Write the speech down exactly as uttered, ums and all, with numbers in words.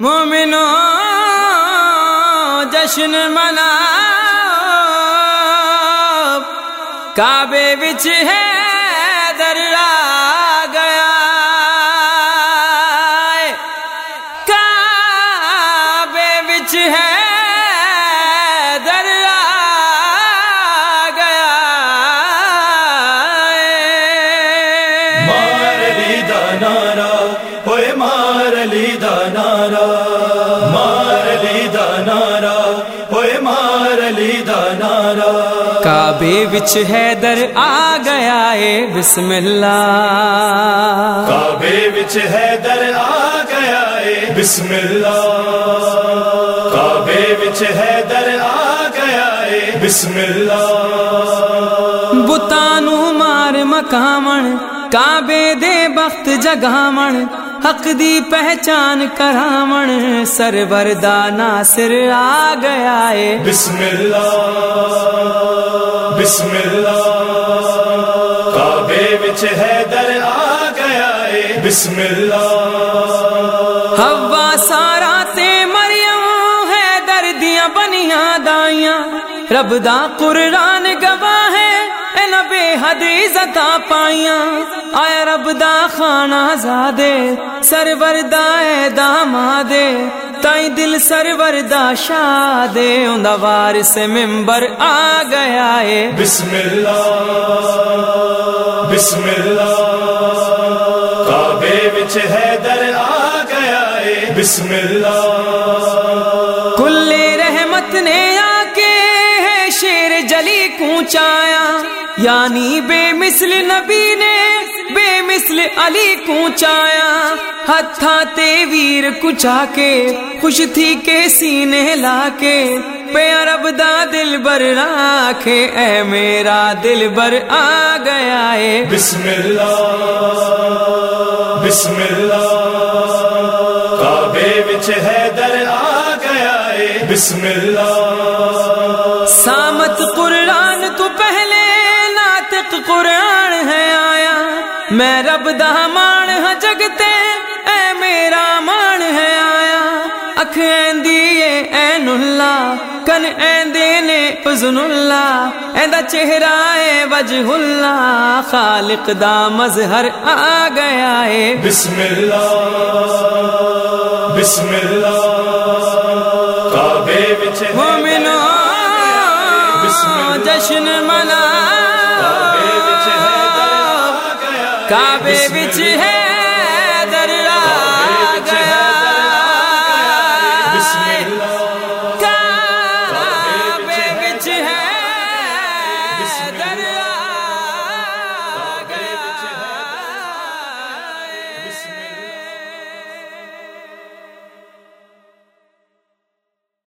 مومنو جشن مناؤ، کعبے وچ حیدر آ گیا ہے، کعبے وچ حیدر آ گیا ہے۔ مار علی دا نعرہ، ہوئے مار علی دا نعرہ، مار علی دا نعرہ، ہوئے مار علی دا نعرہ۔ کعبے وچ حیدر آ گیا ہے، بسم اللہ، کعبے وچ حیدر آ گیا ہے، بسم اللہ، کعبے وچ حیدر آ گیا ہے، بسم اللہ۔ بتانو مار مکامن، کعبے دے بخت جگامن، حق دی پہچان کرامن، سرور دا ناصر آ گیا ہے، بسم اللہ، بسم اللہ، کعبے وچ حیدر آ گیا ہے، بسم اللہ۔ حوا سارا تے مریم حیدر دیاں بنیاں دائیاں، رب دا قرآن گواہ ہے، اے بے حد عزتاں پائیاں، آیا رب دا خانہ زادے، سرور دا اے دامادے، تائیں دل سرور دا شادے، اوندا وارث ممبر آ گیا ہے، بسم اللہ، بسم اللہ، کعبے وچ حیدر آ گیا ہے، بسم اللہ۔ کل رحمت نے آ کے ہے شیر جلی کونچایا، یعنی بے مثل نبی نے بے مثل علی کونچایا، ہتھاں تے ویر کچا کے خوش تھی کے سینے لا کے، پیا رب دا دل بر راکھے، اے میرا دل بر آ گیا ہے، بسم اللہ، بسم اللہ، کعبے وچ حیدر آ گیا ہے، بسم اللہ۔ سامت قرآن تو پہلے ناطق قرآن ہے آیا، میں رب دا مان ہاں جگتے، اے میرا مان ہے آیا، اکھ ایندی اے عین اللہ، کن ایندے نے اذن اللہ، ایندا چہرہ اے وجہ اللہ، خالق دا مظہر آ گیا ہے، بسم اللہ، بسم اللہ، کعبے وچ مومنو جشن مناؤ، کعبے وچ ہے